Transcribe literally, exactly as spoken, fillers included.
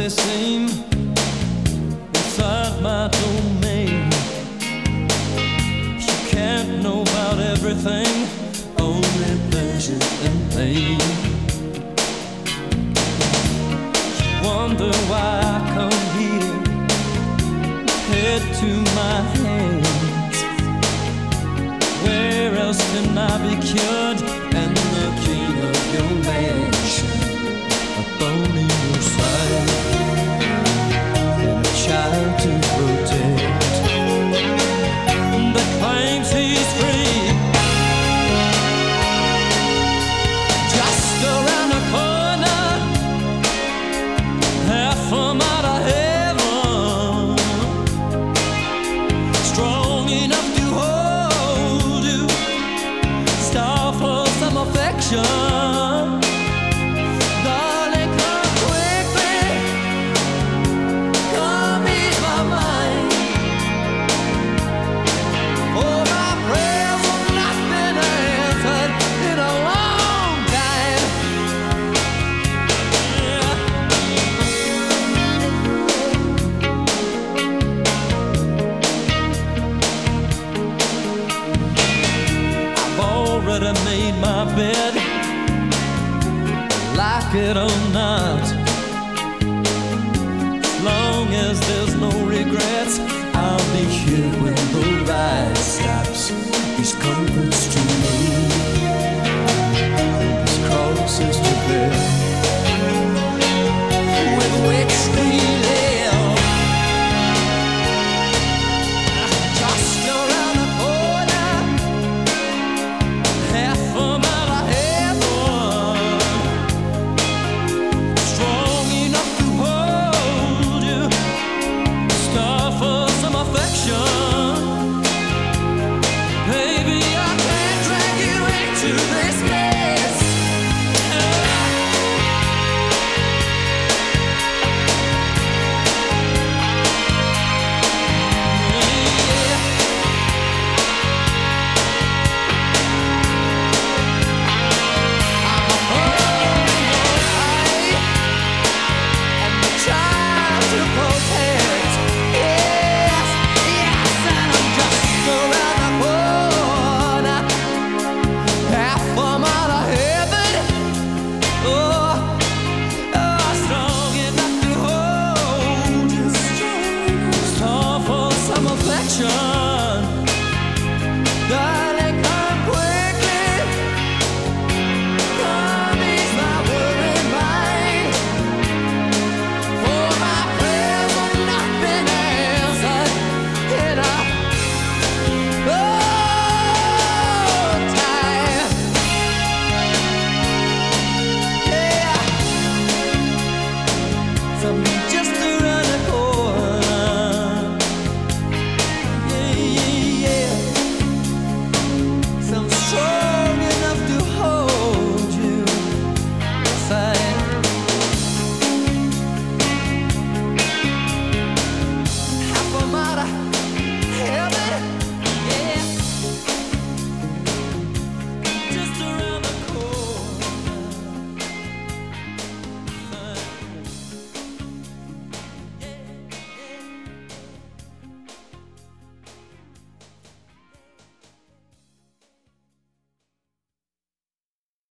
they seem inside my domain. She can't know about everything, only pleasure and pain. She wonder why I come here, head to my hands. Where else can I be cured? And the king of your mansion, a bone in your side, and a child to protect that claims he's free. Just around the corner, half from out of heaven, strong enough to hold you, star for some affection. Darling, come quickly, come ease my mind. Oh, my prayers have not been answered in a long time. I've already made my bed, like it or not. As long as there's no regrets, I'll be here when the ride stops. These comforts to me, these crosses to bear.